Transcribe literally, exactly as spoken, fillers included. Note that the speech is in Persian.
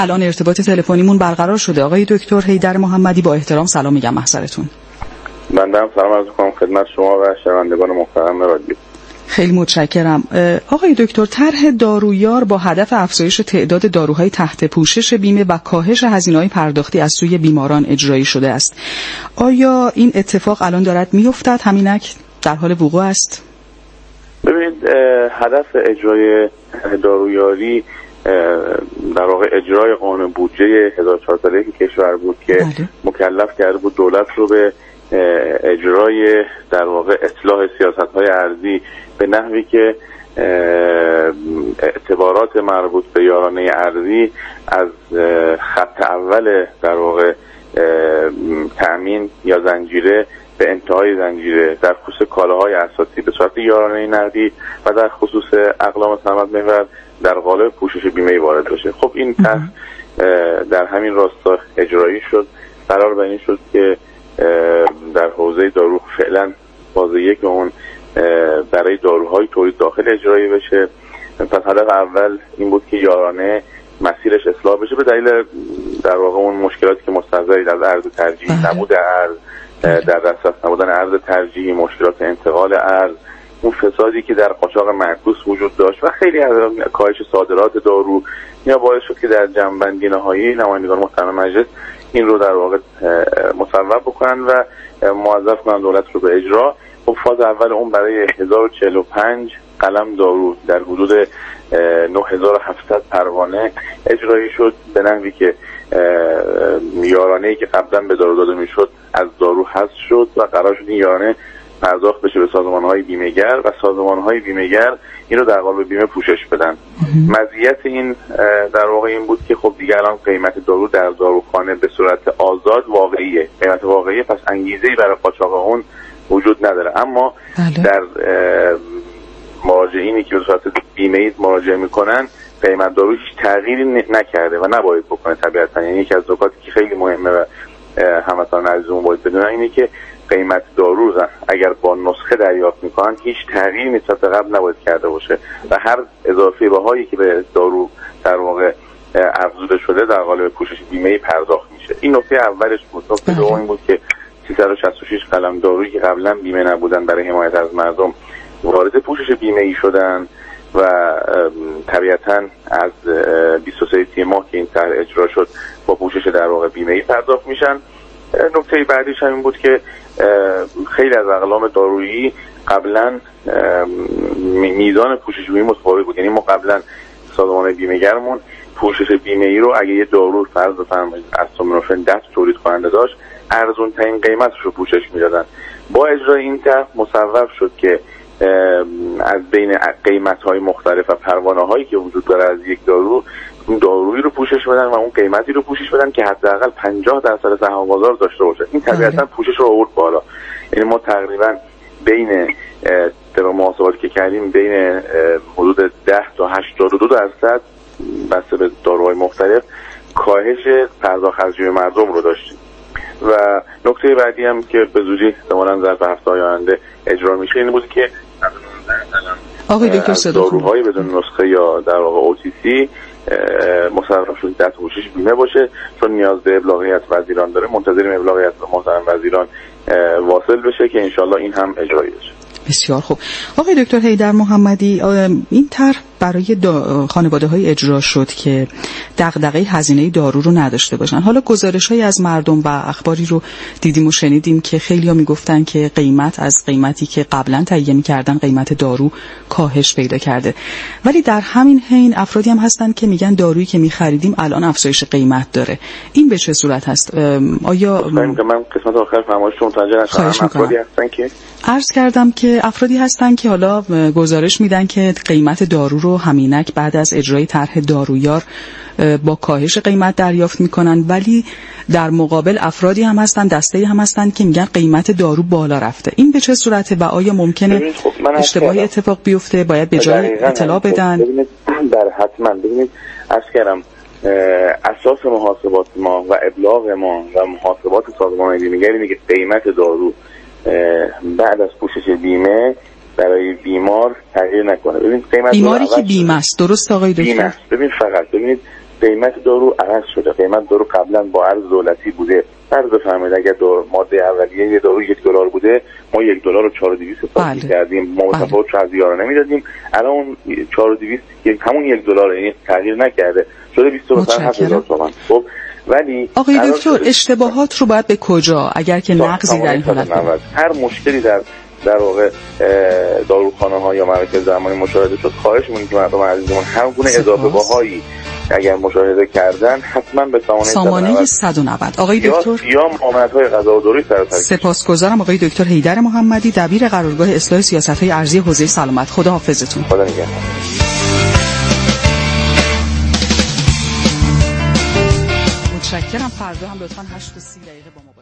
الان ارتباط تلفنیمون برقرار شده. آقای دکتر حیدر محمدی، با احترام سلام میگم محضرتون. من هم سلام عرض می‌کنم خدمت شما و شنوندگان محترم رادیو. خیلی متشکرم. آقای دکتر، طرح دارویار با هدف افزایش تعداد داروهای تحت پوشش بیمه و کاهش هزینه‌های پرداختی از سوی بیماران اجرایی شده است. آیا این اتفاق الان دارد می‌افتد؟ همینک در حال وقوع است؟ ببینید، هدف اجرای دارویاری در واقع اجرای قانون بودجه هزار و چهارصد کشور بود که بله. مکلف کرده بود دولت رو به اجرای در واقع اصلاح سیاست‌های ارزی به نحوی که اعتبارات مربوط به یارانه ارزی از خط اول در واقع تأمین یا زنجیره به انتهای زنجیره در خصوص کالاهای اساسی به صورت یارانه نقدی و در خصوص اقلام ثمر محور در قالب پوشش بیمه‌ای وارد بشه. خب این طرح در همین راستا اجرایی شد. قرار بر این شد که در حوزه دارو فعلا فاز یک اون برای داروهای تولید داخل اجرایی بشه. پس هدف اول این بود که یارانه مسیرش اصلاح بشه به دلیل در واقع اون مشکلاتی که مستحضری در عرض ترجیحی، نبود ارز، در دسترس نبودن ارز ترجیحی، مشکلات انتقال ارز، اون فسادی که در قاچاق معکوس وجود داشت و خیلی از کاهش صادرات دارو، اینا باعث شد که در جنبندی نهایی نمایندگان محترم مجلس این رو در واقع مصوب بکنن و موظف کنن دولت رو به اجرا. خب فاز اول اون برای هزار و چهل و پنج قلم دارو در حدود نه هزار و هفتصد پروانه اجرایی شد به نحوی که یارانه‌ای که قبلا به دارو داده میشد از دارو حذف شد و قرار شد این یارانه پرداخت بشه به سازمان‌های بیمه‌گر و سازمان‌های بیمه‌گر این رو در قالب بیمه پوشش بدن. مزیت این در واقع این بود که خب دیگه الان قیمت دارو در داروخانه به صورت آزاد واقعیه، قیمت واقعیه، پس انگیزه‌ای برای قاچاق اون وجود نداره. اما بله. در مراجعینی که به صورت بیمه‌ای مراجعه میکنن قیمت دارو هیچ تغییری نکرده و نباید بکنه طبیعتا. یعنی یکی از نکاتی که خیلی مهمه و هموطنان عزیزمون باید بدونن اینه که قیمت دارو اگر با نسخه دریافت میکنن هیچ تغییری نسبت به قبل نباید کرده باشه و هر اضافه بهایی که به دارو در واقع افزوده شده در قالب پوشش بیمه‌ای پرداخت میشه. این نکته اولش بود. نکته دوم این بود که سیصد و شصت و شش قلم دارویی که قبلا بیمه نبودن برای حمایت از مردم وارد پوشش بیمه‌ای شدن و طبیعتاً از بیست و سه ماه که این طرح اجرا شد با پوشش در واقع بیمه‌ای پرداخت میشن. نکته بعدیش همین بود که خیلی از اقلام دارویی قبلا میزان پوشش بیمه‌ای متفاوت بود. یعنی ما قبلا سازمان بیمه‌گرمون پوشش بیمه‌ای رو اگه یه دارو فرض بفرمایید استامینوفن دست تولید کننده داشت ارزون ترین قیمتش رو پوشش میدادن. با اجرای این طرح مصوب شد که از بین قیمت‌های مختلف و پروانه‌هایی که وجود داره از یک دارو اون دارویی رو پوشش بدن و اون قیمتی رو پوشش بدن که حداقل پنجاه درصد سهام بازار داشته باشه. این طبیعتاً پوشش رو آورد بالا. یعنی ما تقریباً بین طبق محاسباتی که کردیم بین حدود ده تا هشتاد و دو درصد بسته به داروهای مختلف کاهش پرداخت از جیب مردم رو داشتیم. و نکته بعدی هم که به زودی احتمالاً ظرف هفته‌های آینده اجرا میشه این بود که آقای دکتر صدا داروهای بدون نسخه یا در واقع او تی سی مصرف شده در پوشش بیمه باشه، چون نیاز به ابلاغیت وزیران داره. منتظریم ابلاغیت محترم وزیران واصل بشه که انشالله این هم اجرایی بشه. بسیار خوب. آقای دکتر حیدر محمدی، این طرح برای خانواده‌های اجرا شد که دغدغه هزینه دارو رو نداشته باشن. حالا گزارش‌هایی از مردم و اخباری رو دیدیم و شنیدیم که خیلی‌ها میگفتن که قیمت از قیمتی که قبلا تهیه می‌کردن قیمت دارو کاهش پیدا کرده. ولی در همین حین افرادی هم هستن که میگن دارویی که می‌خریدیم الان افزایش قیمت داره. این به چه صورت هست؟ آیا من قسمت آخر فرمایشتون متوجه نشدم. افرادی هستن که عرض کردم که افرادی هستن که حالا گزارش میدن که قیمت دارو رو همینک بعد از اجرای طرح دارویار با کاهش قیمت دریافت میکنن، ولی در مقابل افرادی هم هستن، دسته‌ای هم هستن که میگن قیمت دارو بالا رفته. این به چه صورته و آیا ممکنه خب اشتباهی اتفاق بیفته؟ باید به جای اطلاع بدن؟ ببینید در حتما ببینید عرض کردم اساس محاسبات ما و ابلاغ ما و محاسبات سازمان بیمه‌گری اینه که قیمت دارو بعد از پوشش بیمه برای بیمار تغییر نکنه. ببین قیمت بیماری که بیمه است، درست آقای دکتر؟ بیمه است. ببین فقط ببینید قیمت دارو عوض شده. قیمت دارو قبلا با ارز دولتی بوده. فرض بفرمایید اگر دارو ماده اولیه یه دارو یک دلار بوده، ما یک دلار و چهار و دویست حساب کردیم، ما متفاوت رو از یارانه میدادیم. الان اون چهار و دویست همون یک دلار، یعنی تغییر نکرده، شده بیست و هفت هزار تومان. خب ولی آقای دکتر اشتباهات رو باید به کجا اگر که نقضی در این حالت بود؟ هر مشکلی در در واقع داروخانه ها یا مراکز درمانی مشاهده شد، خواهش می‌کنیم که مردم عزیزمون هر گونه اضافه باهایی اگر مشاهده کردن حتما به سامانه سامانه صد و نود. آقای دکتر یا معاملات‌های غذا و دارویی سر تاکید. سپاسگزارم آقای دکتر حیدر محمدی، دبیر قرارگاه اصلاح سیاست‌های ارزی حوزه سلامت. خدا حافظتون. خدا نگهدار. متشکرم. فردا هم لطفاً هشت تا سی دقیقه با ما